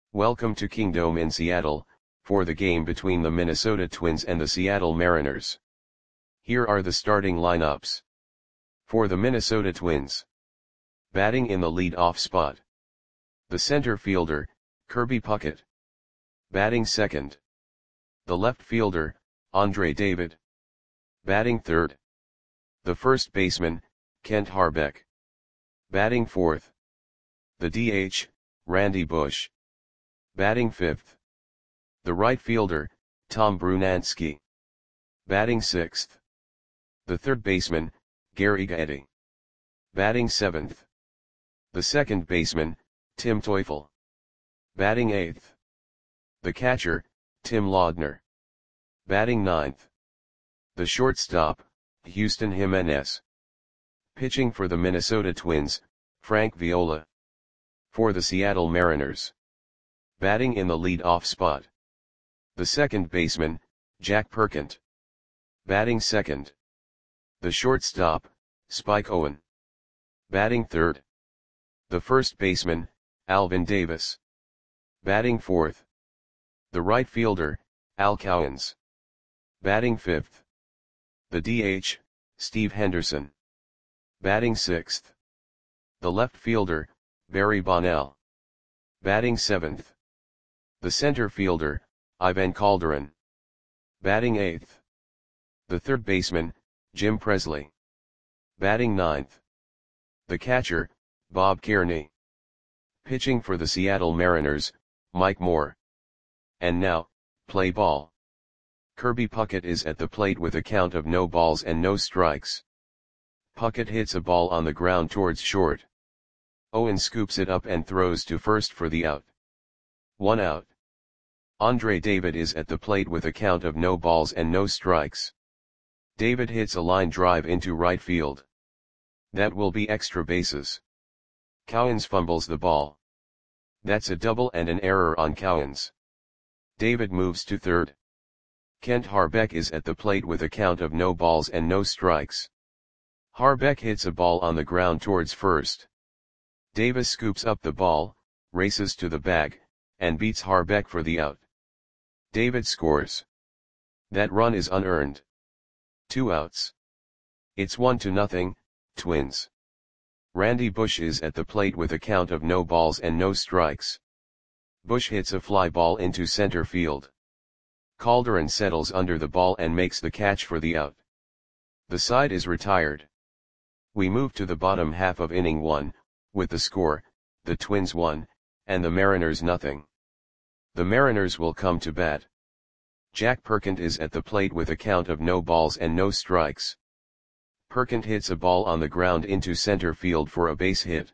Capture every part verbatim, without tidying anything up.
Welcome to Kingdome in Seattle, for the game between the Minnesota Twins and the Seattle Mariners. Here are the starting lineups. For the Minnesota Twins. Batting in the lead-off spot. The center fielder, Kirby Puckett. Batting second. The left fielder, Andre David. Batting third. The first baseman, Kent Hrbek. Batting fourth. The D H, Randy Bush. Batting fifth. The right fielder, Tom Brunansky. Batting sixth. The third baseman, Gary Gaetti. Batting seventh. The second baseman, Tim Teufel. Batting eighth. The catcher, Tim Laudner. Batting ninth. The shortstop, Houston Jimenez. Pitching for the Minnesota Twins, Frank Viola. For the Seattle Mariners. Batting in the lead-off spot. The second baseman, Jack Perkent. Batting second. The shortstop, Spike Owen. Batting third. The first baseman, Alvin Davis. Batting fourth. The right fielder, Al Cowens. Batting fifth. The D H, Steve Henderson. Batting sixth. The left fielder, Barry Bonnell. Batting seventh. The center fielder, Ivan Calderon. Batting eighth. The third baseman, Jim Presley. Batting ninth. The catcher, Bob Kearney. Pitching for the Seattle Mariners, Mike Moore. And now, play ball. Kirby Puckett is at the plate with a count of no balls and no strikes. Puckett hits a ball on the ground towards short. Owen scoops it up and throws to first for the out. One out. Andre David is at the plate with a count of no balls and no strikes. David hits a line drive into right field. That will be extra bases. Cowens fumbles the ball. That's a double and an error on Cowens. David moves to third. Kent Hrbek is at the plate with a count of no balls and no strikes. Hrbek hits a ball on the ground towards first. Davis scoops up the ball, races to the bag, and beats Hrbek for the out. David scores. That run is unearned. Two outs. It's one to nothing, Twins. Randy Bush is at the plate with a count of no balls and no strikes. Bush hits a fly ball into center field. Calderon settles under the ball and makes the catch for the out. The side is retired. We move to the bottom half of inning one, with the score, the Twins one, and the Mariners nothing. The Mariners will come to bat. Jack Perkent is at the plate with a count of no balls and no strikes. Perkent hits a ball on the ground into center field for a base hit.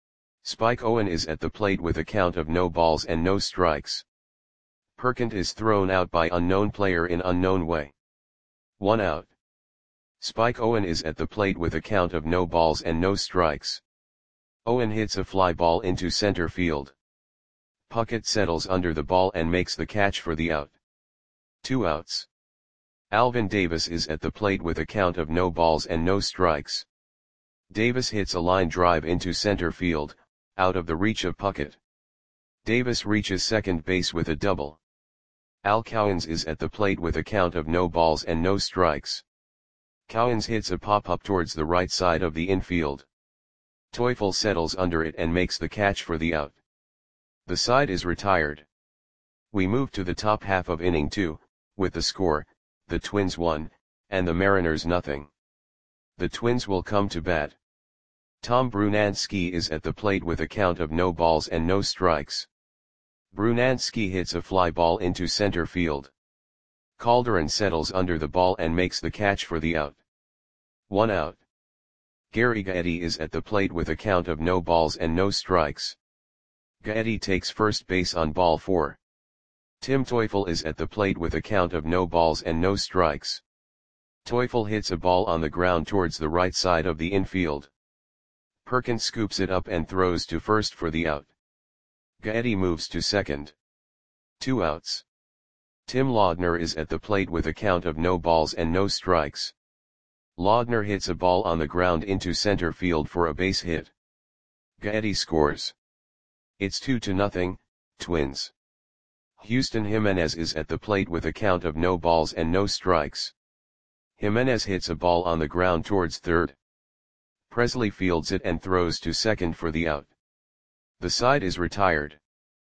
Spike Owen is at the plate with a count of no balls and no strikes. Perkent is thrown out by unknown player in unknown way. One out. Spike Owen is at the plate with a count of no balls and no strikes. Owen hits a fly ball into center field. Puckett settles under the ball and makes the catch for the out. Two outs. Alvin Davis is at the plate with a count of no balls and no strikes. Davis hits a line drive into center field, out of the reach of Puckett. Davis reaches second base with a double. Al Cowens is at the plate with a count of no balls and no strikes. Cowens hits a pop-up towards the right side of the infield. Teufel settles under it and makes the catch for the out. The side is retired. We move to the top half of inning two, with the score, the Twins one, and the Mariners nothing. The Twins will come to bat. Tom Brunansky is at the plate with a count of no balls and no strikes. Brunansky hits a fly ball into center field. Calderon settles under the ball and makes the catch for the out. One out. Gary Gaetti is at the plate with a count of no balls and no strikes. Gaetti takes first base on ball four. Tim Teufel is at the plate with a count of no balls and no strikes. Teufel hits a ball on the ground towards the right side of the infield. Perkent scoops it up and throws to first for the out. Gaetti moves to second. Two outs. Tim Laudner is at the plate with a count of no balls and no strikes. Laudner hits a ball on the ground into center field for a base hit. Gaetti scores. It's two to nothing, Twins. Houston Jimenez is at the plate with a count of no balls and no strikes. Jimenez hits a ball on the ground towards third. Presley fields it and throws to second for the out. The side is retired.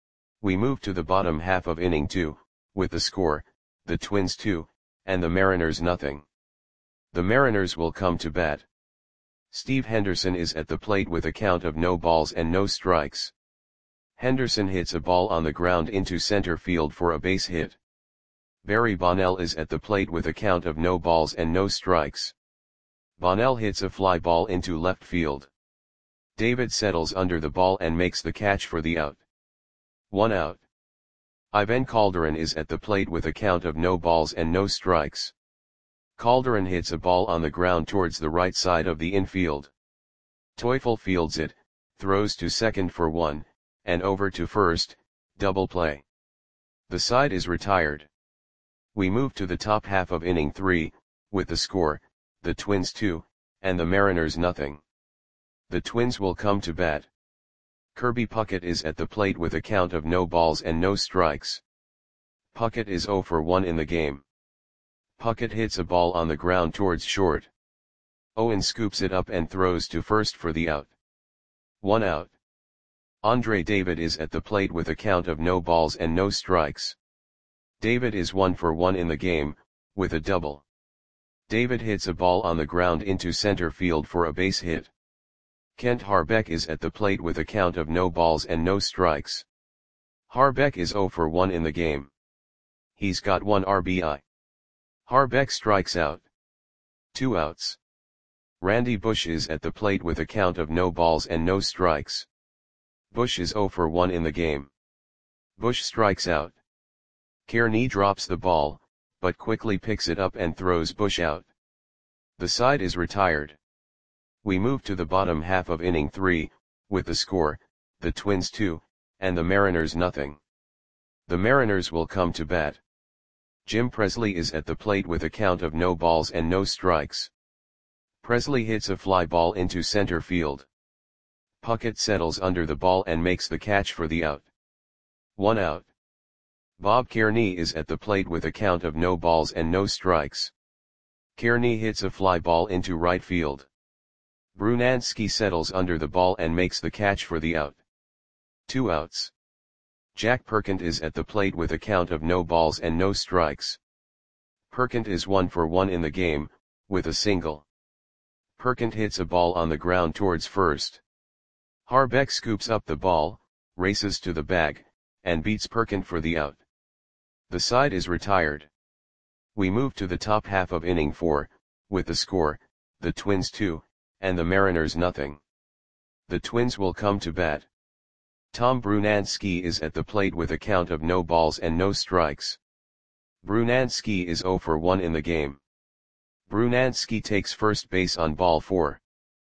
We move to the bottom half of inning two, with the score, the Twins two, and the Mariners nothing. The Mariners will come to bat. Steve Henderson is at the plate with a count of no balls and no strikes. Henderson hits a ball on the ground into center field for a base hit. Barry Bonnell is at the plate with a count of no balls and no strikes. Bonnell hits a fly ball into left field. David settles under the ball and makes the catch for the out. One out. Ivan Calderon is at the plate with a count of no balls and no strikes. Calderon hits a ball on the ground towards the right side of the infield. Teufel fields it, throws to second for one, and over to first, double play. The side is retired. We move to the top half of inning three, with the score, the Twins two, and the Mariners nothing. The Twins will come to bat. Kirby Puckett is at the plate with a count of no balls and no strikes. Puckett is zero for one in the game. Puckett hits a ball on the ground towards short. Owen scoops it up and throws to first for the out. One out. Andre David is at the plate with a count of no balls and no strikes. David is one for one in the game, with a double. David hits a ball on the ground into center field for a base hit. Kent Harbeck is at the plate with a count of no balls and no strikes. Harbeck is zero for one in the game. He's got one R B I. Harbeck strikes out. Two outs. Randy Bush is at the plate with a count of no balls and no strikes. Bush is zero for one in the game. Bush strikes out. Kearney drops the ball, but quickly picks it up and throws Bush out. The side is retired. We move to the bottom half of inning three, with the score, the Twins two, and the Mariners nothing. The Mariners will come to bat. Jim Presley is at the plate with a count of no balls and no strikes. Presley hits a fly ball into center field. Puckett settles under the ball and makes the catch for the out. One out. Bob Kearney is at the plate with a count of no balls and no strikes. Kearney hits a fly ball into right field. Brunansky settles under the ball and makes the catch for the out. Two outs. Jack Perkins is at the plate with a count of no balls and no strikes. Perkins is one for one in the game, with a single. Perkins hits a ball on the ground towards first. Harbeck scoops up the ball, races to the bag, and beats Perkins for the out. The side is retired. We move to the top half of inning four, with the score, the Twins two, and the Mariners nothing. The Twins will come to bat. Tom Brunansky is at the plate with a count of no balls and no strikes. Brunansky is zero for one in the game. Brunansky takes first base on ball four.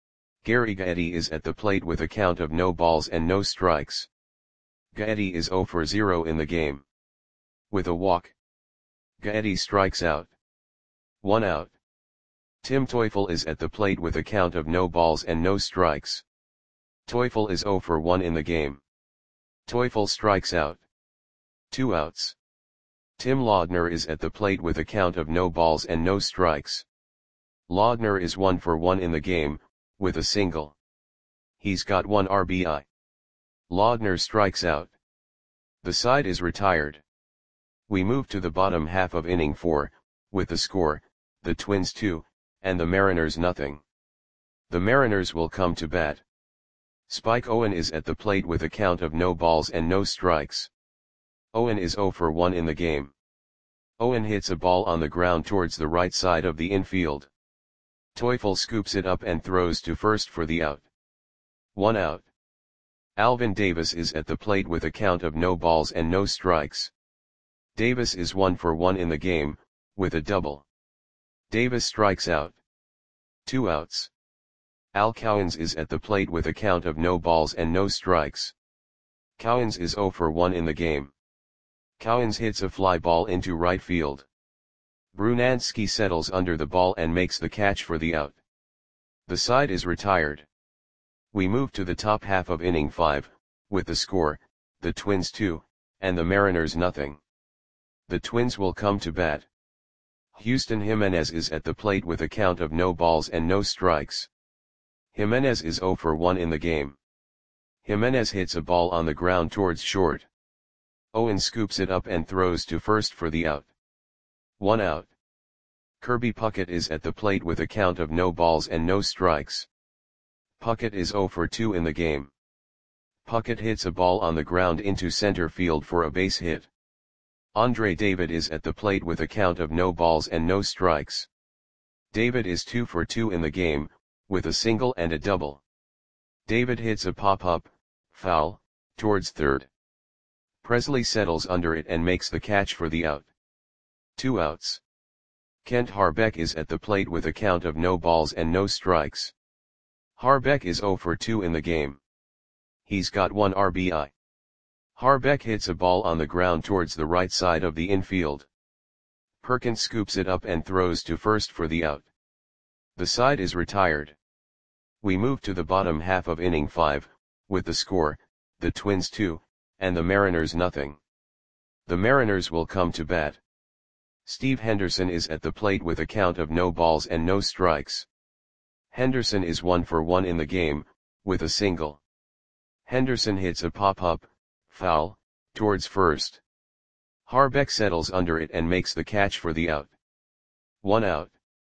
Gary Gaetti is at the plate with a count of no balls and no strikes. Gaetti is zero for zero in the game. With a walk, Gaetti strikes out. One out. Tim Teufel is at the plate with a count of no balls and no strikes. Teufel is zero for one in the game. Teufel strikes out. Two outs. Tim Laudner is at the plate with a count of no balls and no strikes. Laudner is one for one in the game, with a single. He's got one R B I. Laudner strikes out. The side is retired. We move to the bottom half of inning four, with the score, the Twins two, and the Mariners nothing. The Mariners will come to bat. Spike Owen is at the plate with a count of no balls and no strikes. Owen is zero for one in the game. Owen hits a ball on the ground towards the right side of the infield. Teufel scoops it up and throws to first for the out. One out. Alvin Davis is at the plate with a count of no balls and no strikes. Davis is one for one in the game, with a double. Davis strikes out. Two outs. Al Cowens is at the plate with a count of no balls and no strikes. Cowens is zero for one in the game. Cowens hits a fly ball into right field. Brunansky settles under the ball and makes the catch for the out. The side is retired. We move to the top half of inning five, with the score, the Twins two, and the Mariners nothing. The Twins will come to bat. Houston Jimenez is at the plate with a count of no balls and no strikes. Jimenez is oh for one in the game. Jimenez hits a ball on the ground towards short. Owen scoops it up and throws to first for the out. One out. Kirby Puckett is at the plate with a count of no balls and no strikes. Puckett is oh for two in the game. Puckett hits a ball on the ground into center field for a base hit. Andre David is at the plate with a count of no balls and no strikes. David is two for two in the game, with a single and a double. David hits a pop-up, foul, towards third. Presley settles under it and makes the catch for the out. Two outs. Kent Harbeck is at the plate with a count of no balls and no strikes. Harbeck is oh for two in the game. He's got one R B I. Harbeck hits a ball on the ground towards the right side of the infield. Perkins scoops it up and throws to first for the out. The side is retired. We move to the bottom half of inning five, with the score, the Twins two, and the Mariners nothing. The Mariners will come to bat. Steve Henderson is at the plate with a count of no balls and no strikes. Henderson is one for one in the game, with a single. Henderson hits a pop-up, foul, towards first. Harbeck settles under it and makes the catch for the out. One out.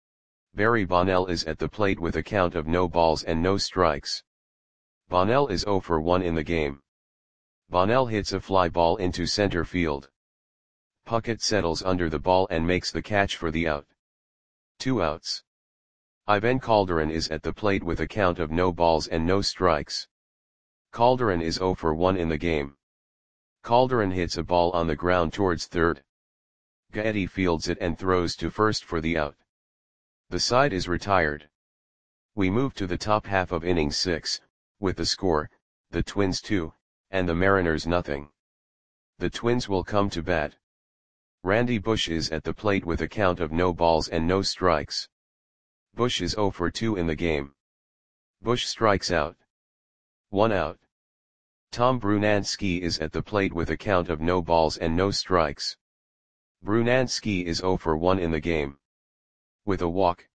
Barry Bonnell is at the plate with a count of no balls and no strikes. Bonnell is oh for one in the game. Bonnell hits a fly ball into center field. Puckett settles under the ball and makes the catch for the out. Two outs. Ivan Calderon is at the plate with a count of no balls and no strikes. Calderon is oh for one in the game. Calderon hits a ball on the ground towards third. Gaetti fields it and throws to first for the out. The side is retired. We move to the top half of inning six, with the score, the Twins two, and the Mariners nothing. The Twins will come to bat. Randy Bush is at the plate with a count of no balls and no strikes. Bush is oh for two in the game. Bush strikes out. One out. Tom Brunansky is at the plate with a count of no balls and no strikes. Brunansky is oh for one in the game. With a walk.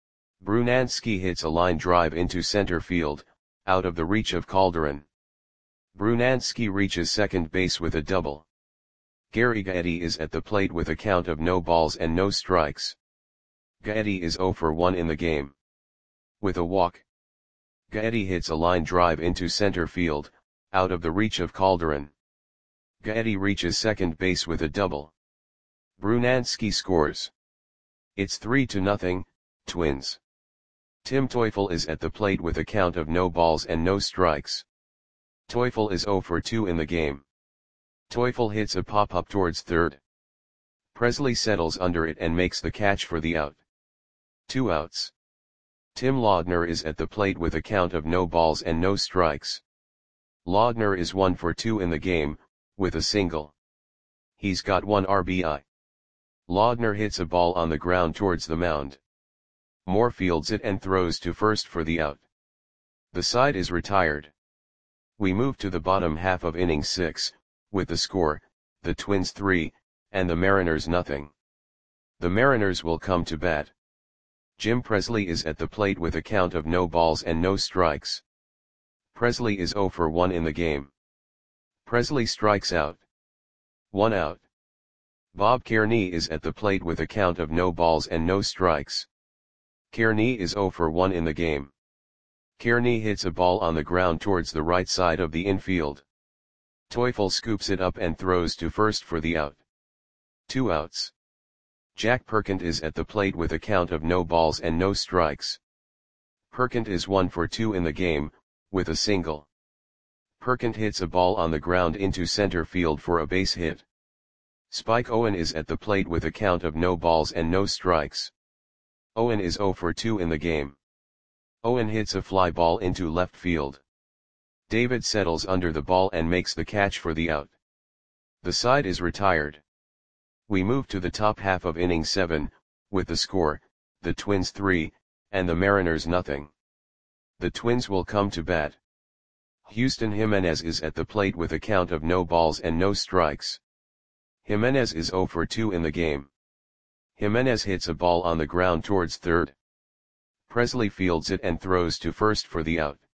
Brunansky hits a line drive into center field, out of the reach of Calderon. Brunansky reaches second base with a double. Gary Gaetti is at the plate with a count of no balls and no strikes. Gaetti is oh for one in the game. With a walk. Gaetti hits a line drive into center field, out of the reach of Calderon. Gaetti reaches second base with a double. Brunansky scores. It's three to nothing, Twins. Tim Teufel is at the plate with a count of no balls and no strikes. Teufel is oh for two in the game. Teufel hits a pop-up towards third. Presley settles under it and makes the catch for the out. Two outs. Tim Laudner is at the plate with a count of no balls and no strikes. Laudner is one for two in the game, with a single. He's got one R B I. Laudner hits a ball on the ground towards the mound. Moore fields it and throws to first for the out. The side is retired. We move to the bottom half of inning six, with the score, the Twins three, and the Mariners nothing. The Mariners will come to bat. Jim Presley is at the plate with a count of no balls and no strikes. Presley is oh for one in the game. Presley strikes out. One out. Bob Kearney is at the plate with a count of no balls and no strikes. Kearney is oh for one in the game. Kearney hits a ball on the ground towards the right side of the infield. Teufel scoops it up and throws to first for the out. Two outs. Jack Perkins is at the plate with a count of no balls and no strikes. Perkins is one for two in the game, with a single. Perkins hits a ball on the ground into center field for a base hit. Spike Owen is at the plate with a count of no balls and no strikes. Owen is oh for two in the game. Owen hits a fly ball into left field. David settles under the ball and makes the catch for the out. The side is retired. We move to the top half of inning seven, with the score, the Twins three, and the Mariners nothing. The Twins will come to bat. Houston Jimenez is at the plate with a count of no balls and no strikes. Jimenez is zero for two in the game. Jimenez hits a ball on the ground towards third. Presley fields it and throws to first for the out.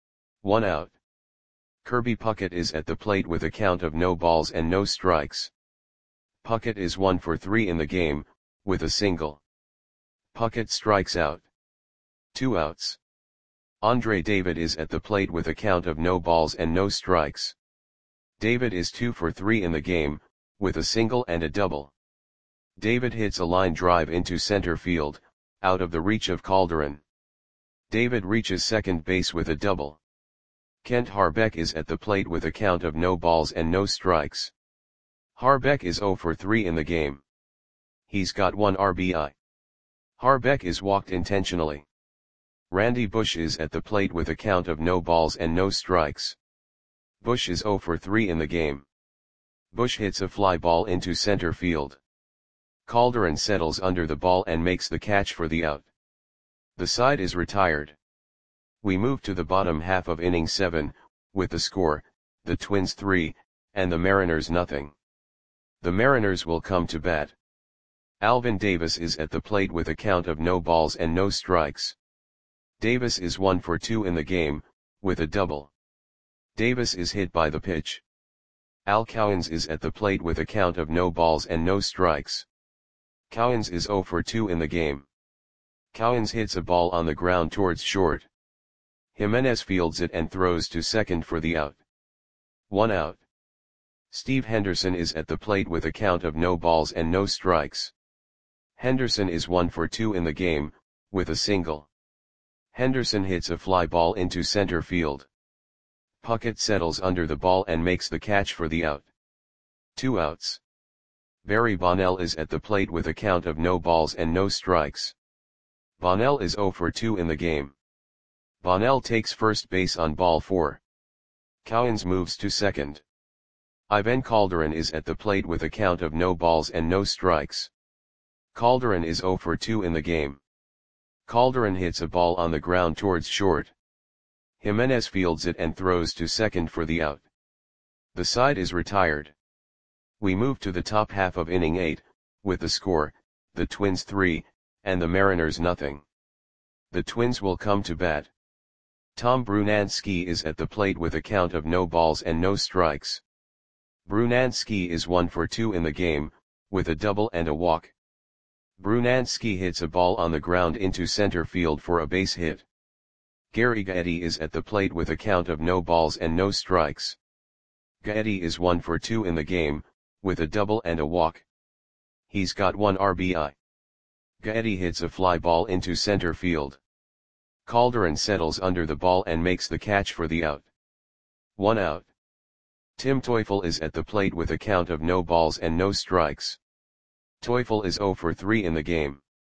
One out. Kirby Puckett is at the plate with a count of no balls and no strikes. Puckett is one for three in the game, with a single. Puckett strikes out. Two outs. Andre David is at the plate with a count of no balls and no strikes. David is two for three in the game, with a single and a double. David hits a line drive into center field, out of the reach of Calderon. David reaches second base with a double. Kent Harbeck is at the plate with a count of no balls and no strikes. Harbeck is zero for three in the game. He's got one R B I. Harbeck is walked intentionally. Randy Bush is at the plate with a count of no balls and no strikes. Bush is zero for three in the game. Bush hits a fly ball into center field. Calderon settles under the ball and makes the catch for the out. The side is retired. We move to the bottom half of inning seven, with the score, the Twins three, and the Mariners nothing. The Mariners will come to bat. Alvin Davis is at the plate with a count of no balls and no strikes. Davis is one for two in the game, with a double. Davis is hit by the pitch. Al Cowens is at the plate with a count of no balls and no strikes. Cowens is zero for two in the game. Cowens hits a ball on the ground towards short. Jimenez fields it and throws to second for the out. One out. Steve Henderson is at the plate with a count of no balls and no strikes. Henderson is one for two in the game, with a single. Henderson hits a fly ball into center field. Puckett settles under the ball and makes the catch for the out. Two outs. Barry Bonnell is at the plate with a count of no balls and no strikes. Bonnell is zero for two in the game. Bonnell takes first base on ball four. Cowens moves to second. Ivan Calderon is at the plate with a count of no balls and no strikes. Calderon is zero for two in the game. Calderon hits a ball on the ground towards short. Jimenez fields it and throws to second for the out. The side is retired. We move to the top half of inning eight, with the score, the Twins three, and the Mariners nothing. The Twins will come to bat. Tom Brunansky is at the plate with a count of no balls and no strikes. Brunansky is one for two in the game, with a double and a walk. Brunansky hits a ball on the ground into center field for a base hit. Gary Gaetti is at the plate with a count of no balls and no strikes. Gaetti is one for two in the game, with a double and a walk. He's got one R B I. Gaetti hits a fly ball into center field. Calderon settles under the ball and makes the catch for the out. One out. Tim Teufel is at the plate with a count of no balls and no strikes. Teufel is zero for three in the game.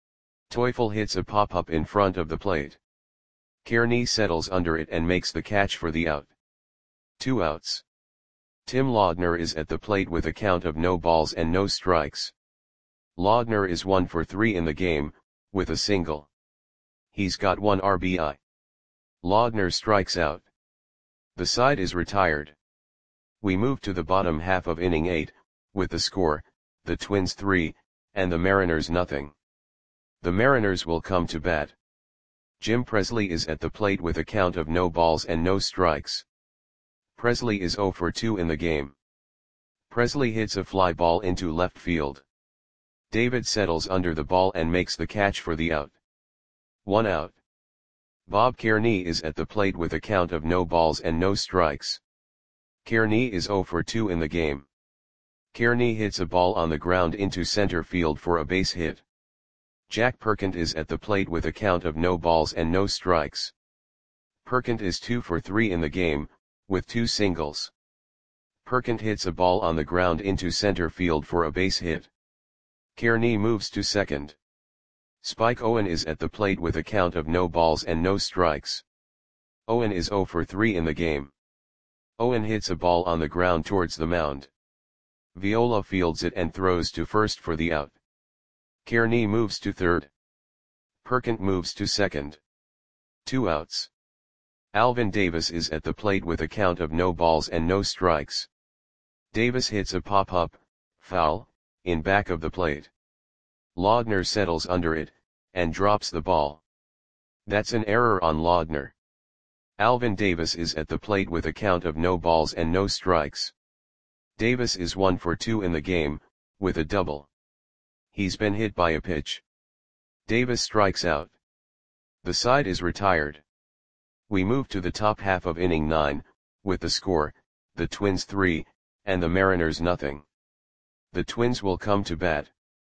Teufel hits a pop-up in front of the plate. Kearney settles under it and makes the catch for the out. Two outs. Tim Laudner is at the plate with a count of no balls and no strikes. Laudner is one for three in the game, with a single. He's got one R B I. Laudner strikes out. The side is retired. We move to the bottom half of inning eight, with the score, the Twins three, and the Mariners nothing. The Mariners will come to bat. Jim Presley is at the plate with a count of no balls and no strikes. Presley is zero for two in the game. Presley hits a fly ball into left field. David settles under the ball and makes the catch for the out. One out. Bob Kearney is at the plate with a count of no balls and no strikes. Kearney is zero for two in the game. Kearney hits a ball on the ground into center field for a base hit. Jack Perkins is at the plate with a count of no balls and no strikes. Perkins is two for three in the game, with two singles. Perkins hits a ball on the ground into center field for a base hit. Kearney moves to second. Spike Owen is at the plate with a count of no balls and no strikes. Owen is zero for three in the game. Owen hits a ball on the ground towards the mound. Viola fields it and throws to first for the out. Kearney moves to third. Perkins moves to second. Two outs. Alvin Davis is at the plate with a count of no balls and no strikes. Davis hits a pop-up, foul, in back of the plate. Laudner settles under it, and drops the ball. That's an error on Laudner. Alvin Davis is at the plate with a count of no balls and no strikes. Davis is one for two in the game, with a double. He's been hit by a pitch. Davis strikes out. The side is retired. We move to the top half of inning nine, with the score, the Twins three, and the Mariners nothing. The Twins will come to bat.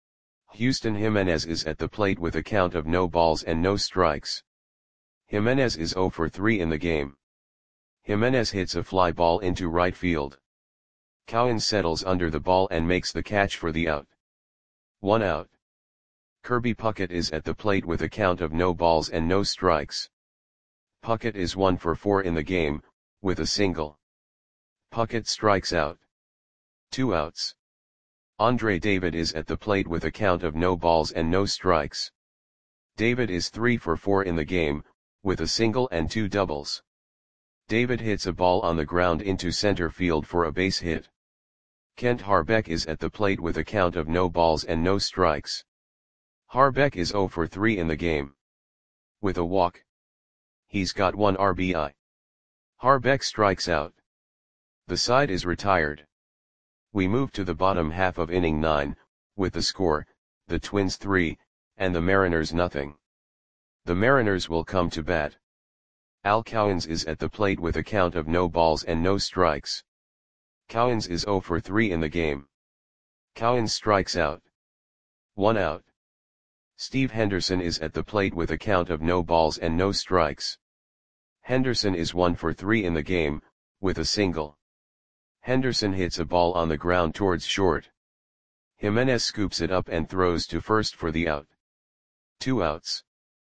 Houston Jimenez is at the plate with a count of no balls and no strikes. Jimenez is zero for three in the game. Jimenez hits a fly ball into right field. Cowan settles under the ball and makes the catch for the out. One out. Kirby Puckett is at the plate with a count of no balls and no strikes. Puckett is one for four in the game, with a single. Puckett strikes out. Two outs. Andre David is at the plate with a count of no balls and no strikes. David is three for four in the game, with a single and two doubles. David hits a ball on the ground into center field for a base hit. Kent Harbeck is at the plate with a count of no balls and no strikes. Harbeck is zero for three in the game. With a walk. He's got one R B I. Harbeck strikes out. The side is retired. We move to the bottom half of inning nine, with the score, the Twins three, and the Mariners nothing. The Mariners will come to bat. Al Cowens is at the plate with a count of no balls and no strikes. Cowens is zero for three in the game. Cowens strikes out. One out. Steve Henderson is at the plate with a count of no balls and no strikes. Henderson is one for three in the game, with a single. Henderson hits a ball on the ground towards short. Jimenez scoops it up and throws to first for the out. Two outs.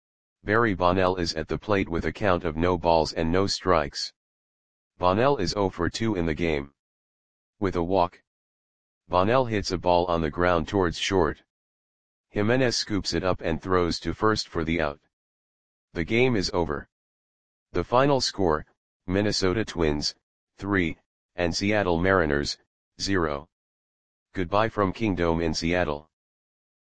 Barry Bonnell is at the plate with a count of no balls and no strikes. Bonnell is zero for two in the game. With a walk. Bonnell hits a ball on the ground towards short. Jimenez scoops it up and throws to first for the out. The game is over. The final score, Minnesota Twins, three, and Seattle Mariners, zero. Goodbye from Kingdome in Seattle.